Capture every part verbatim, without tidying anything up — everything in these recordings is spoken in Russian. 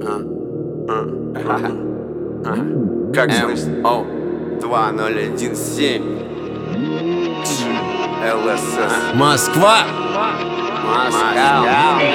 Как слышно? О, два ноль один семь эл эс эс. Москва! Москва.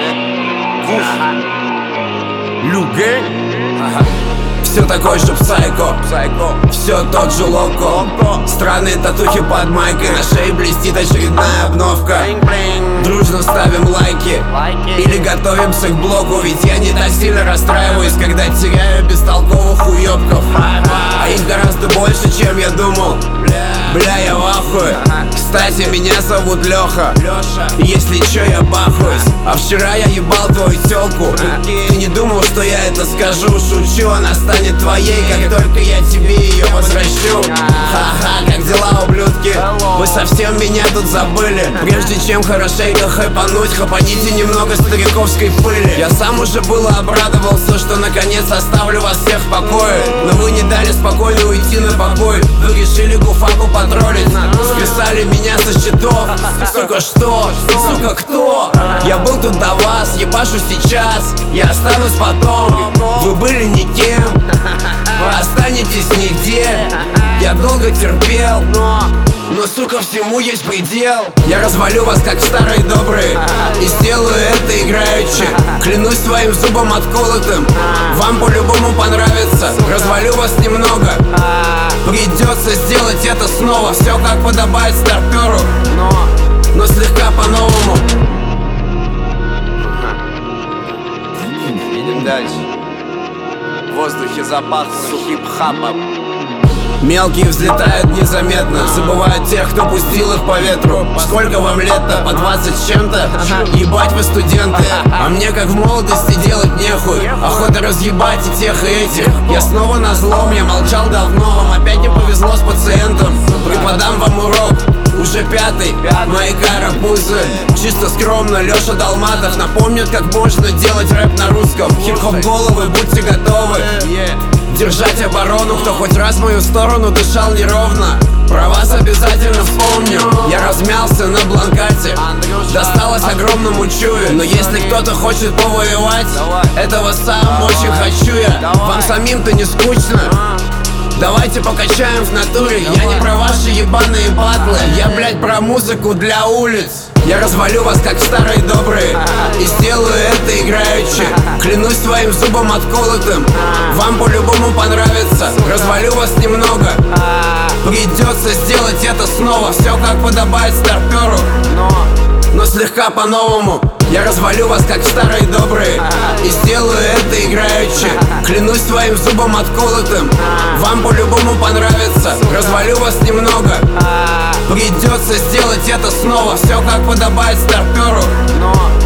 Люгей! Все такой же псайко, все тот же локо. Странные татухи под майкой, на шее блестит очередная обновка. Дружно ставим лайки или готовимся к блоку, ведь я не так сильно расстраиваюсь, когда теряю бестолковых уёбков. А их гораздо больше, чем я думал. Бля, я в ахуе. Кстати, меня зовут Лёха. Если чё, я бахаюсь. А вчера я ебал твою тёлку. Ты не думал, что я это скажу? Шучу, она станет твоей, как только я тебе её возвращу. Ха-ха, как дела, ублюдки? Вы совсем меня тут забыли. Прежде чем хорошенько хайпануть, хапаните немного стариковской пыли. Я сам уже было обрадовался, что наконец оставлю вас всех в покое. Но вы не дали спокойно уйти на покой. Вы решили гуфаку потроллить, списали меня со счетов. Сука, что? Сука, кто? Я был тут до вас, ебашу сейчас, я останусь потом. Вы были никем, вы останетесь нигде. Я долго терпел, но, сука, всему есть предел. Я развалю вас, как старые добрые, и сделаю это играючи. Клянусь своим зубом отколотым, вам по-любому понравится. Развалю вас немного, придется сделать это снова. Все как подобает старперу, но, но слегка по-новому. Идем дальше. В воздухе запах хип-хапом. Мелкие взлетают незаметно, забывают тех, кто пустил их по ветру. Сколько вам лет-то? По двадцать с чем-то? Ебать вы студенты, а мне как в молодости делать нехуй. Охота разъебать и тех, и этих. Я снова на злом, я молчал давно. Вам опять не повезло с пациентом. Преподам вам урок, уже пятый, мои карапузы. Чисто скромно, Лёша Долматов напомнит, как можно делать рэп на русском. Хип-хоп головы, будьте готовы держать оборону. Кто хоть раз в мою сторону дышал неровно, про вас обязательно вспомню. Я размялся на бланкате, досталось огромному чую. Но если кто-то хочет повоевать, этого сам очень хочу я. Вам самим-то не скучно? Давайте покачаем в натуре. Я не про ваши ебаные батлы, я, блядь, про музыку для улиц. Я развалю вас, как старые добрые, и сделаю это играючи. Клянусь своим зубом отколотым, вам по-любому понравится. Развалю вас немного, придется сделать это снова. Все как подобает старперу, но, но слегка по-новому. Я развалю вас, как старые добрые, и сделаю это играючи. Клянусь своим зубом отколотым, вам по-любому понравится. Развалю вас немного, придется сделать это снова. Все как подобает старперу, но